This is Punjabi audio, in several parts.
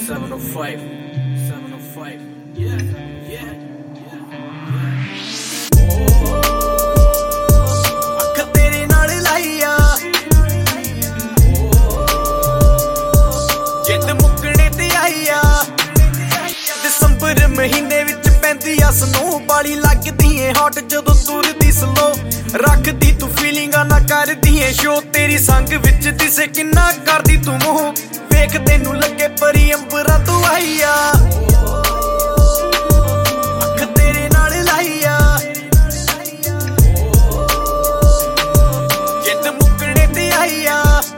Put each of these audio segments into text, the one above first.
705, 705, yeah, yeah, ਅੱਖ ਤੇਰੇ ਨਾਲ ਲਾਈਆ ਜਿੱਦ ਮੁੱਕਣੇ ਤੇ ਆਈਆ ਦਸੰਬਰ ਮਹੀਨੇ ਵਿੱਚ ਪੈਂਦੀ ਆ ਸਨੋ ਬਾਲੀ ਲੱਗਦੀ ਏ ਹੌਟ ਜਦੋਂ ਤੁਰਦੀ ਸਲੋ ਰੱਖਦੀ ਤੂੰ ਫੀਲਿੰਗਾਂ ਨਾ ਕਰਦੀ ਏ ਸ਼ੋ ਤੇਰੀ ਸੰਗ ਵਿੱਚ ਦਿਸੇ ਕਿੰਨਾ ਕਰਦੀ ਤੂੰ ਮੋਹ ਵੇਖ ਤੈਨੂੰ ਲੱਗੇ ਪਰੀ ਅੰਬਰਾਂ ਤੋਂ ਆਈਆ ਅੱਖ ਤੇਰੇ ਨਾਲ ਲਾਈਆ ਜਿੱਦ ਮੁੱਕਣੇ ਤੇ ਆਈਆ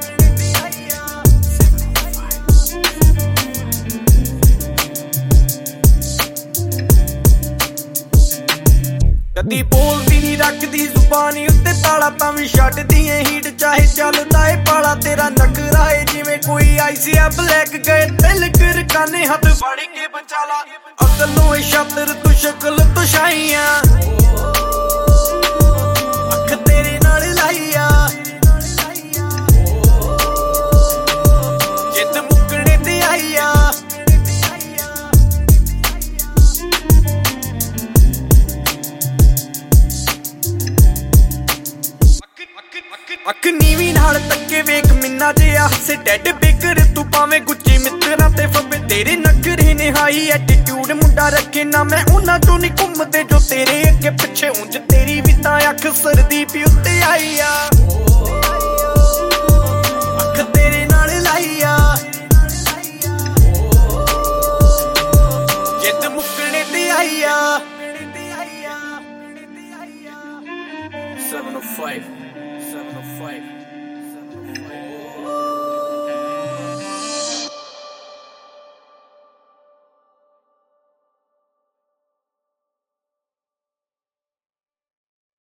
ਕਦੀ ਬੋਲਦੀ ਨੀ ਰੱਖਦੀ ਜ਼ੁਬਾਨੀ ਉੱਤੇ ਤਾਲਾ ਤਾਂ ਵੀ ਛੱਡਦੀ ਏ ਹੀਟ ਚਾਹੇ ਚੱਲਦਾ ਏ ਪਾਲਾ ਤੇਰਾ ਨਖਰਾ ਏ ਜਿਵੇਂ ਕੋਈ ਆਈਸੀ ਆ ਬਲੈਕ ਗਏ ਦਿਲ ਕਰਕਾਨੇ ਹੱਥ ਫੜ ਕੇ ਬਚਾਲਾ ਅਕਲੋਂ ਏ ਸ਼ਾਤਰ ਤੂੰ ਸ਼ਕਲ ਤੋਂ ਸ਼ਾਈਆਂ ਅੱਖ ਤੇਰੇ ਨਾਲ ਲਾਈਆ ਜਿੱਦ ਮੁੱਕਣੇ ਤੇ ਆਈਆ ਅੱਖ ਨੀਵੀਂ ਨਾਲ ਤੱਕੇ ਵੇਖ ਮਿੰਨਾ ਜਿਹਾ ਹੱਸੇ ਡੈਡ ਬਿਗਰ ਤੂੰ ਭਾਵੇਂ ਗੁੱਚੀ ਮਿੱਤਰਾਂ ਤੇ ਫੱਬੇ ਤੇਰੇ ਨਖਰੇ ਨੇ ਹਾਈ ਐਟੀਟਿਊਡ ਮੁੰਡਾ ਰੱਖੇ ਨਾ ਮੈਂ ਉਹਨਾਂ ਤੋਂ ਨਹੀਂ ਘੁੰਮਦੇ ਜੋ ਤੇਰੇ ਅੱਗੇ ਪਿੱਛੇ ਉਂਝ ਤੇਰੀ ਵੀ ਤਾਂ ਅੱਖ ਸਰਦੀ ਪੀ ਉੱਤੇ ਆਈ ਆ